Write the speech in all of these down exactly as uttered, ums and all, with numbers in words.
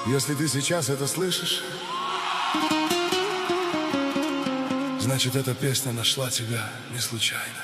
Если ты сейчас это слышишь, значит, эта песня нашла тебя не случайно.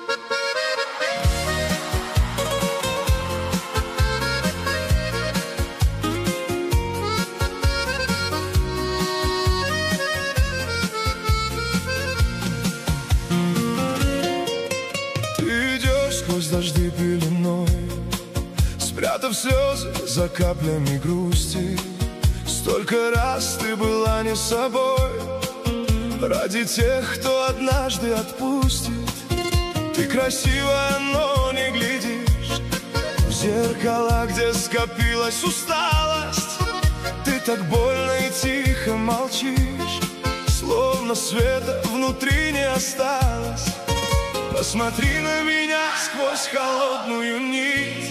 Ты идешь сквозь дожди пеленой, спрятав слезы за каплями грусти. Столько раз ты была не собой ради тех, кто однажды отпустит. Ты красивая, но не глядишь в зеркала, где скопилась усталость. Ты так больно и тихо молчишь, словно света внутри не осталось. Посмотри на меня сквозь холодную нить.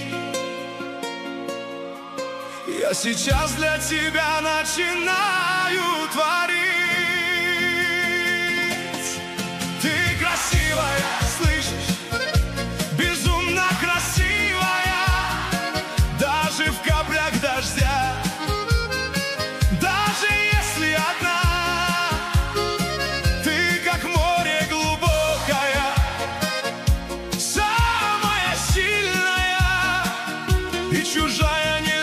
Я сейчас для тебя начинаю творить. Ты красивая, слышишь? Безумно красивая, даже в каплях дождя. Даже если одна, ты как море глубокая, самая сильная и чужая.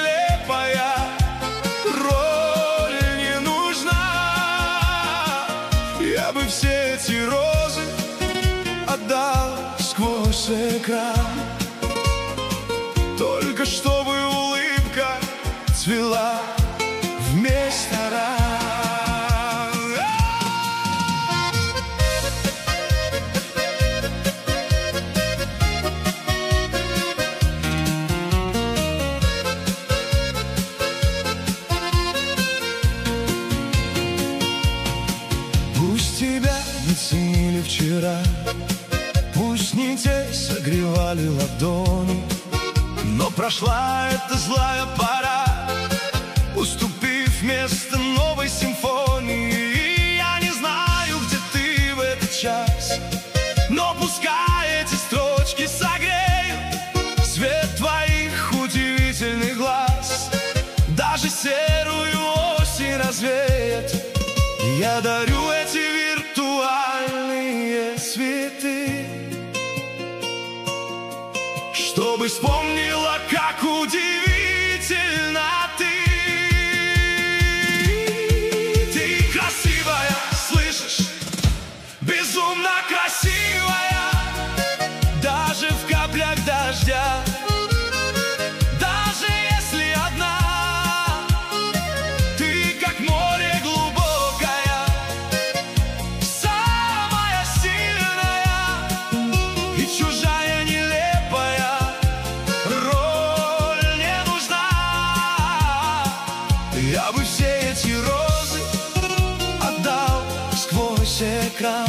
Я бы все эти розы отдал сквозь экран, только чтобы улыбка цвела вместо ран. Пусть тебя не ценили вчера, пусть не те согревали ладони, но прошла эта злая пора, уступив место новой симфонии. И я не знаю, где ты в этот час, но пускай эти строчки согреют свет твоих удивительных глаз, даже серую осень развеет. Я дарю эти виртуальные цветы, чтобы вспомнила, как удивительно ты. Ты красивая, слышишь? Безумно красивая, даже в каплях дождя. Даже если одна, ты как море глубокое, самая сильная и чужая нелепая. Роль не нужна. Я бы все эти розы отдал сквозь экран,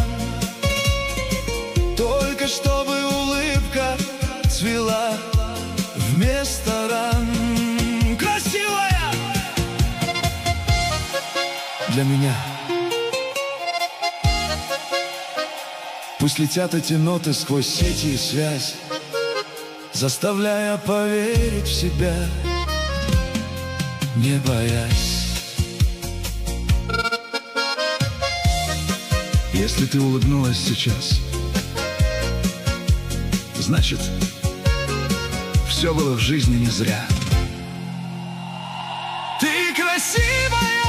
только чтобы улыбка цвела вместо ран. Красивая для меня. Пусть летят эти ноты сквозь сети и связь, заставляя поверить в себя, не боясь. Если ты улыбнулась сейчас, значит, все было в жизни не зря. Ты красивая,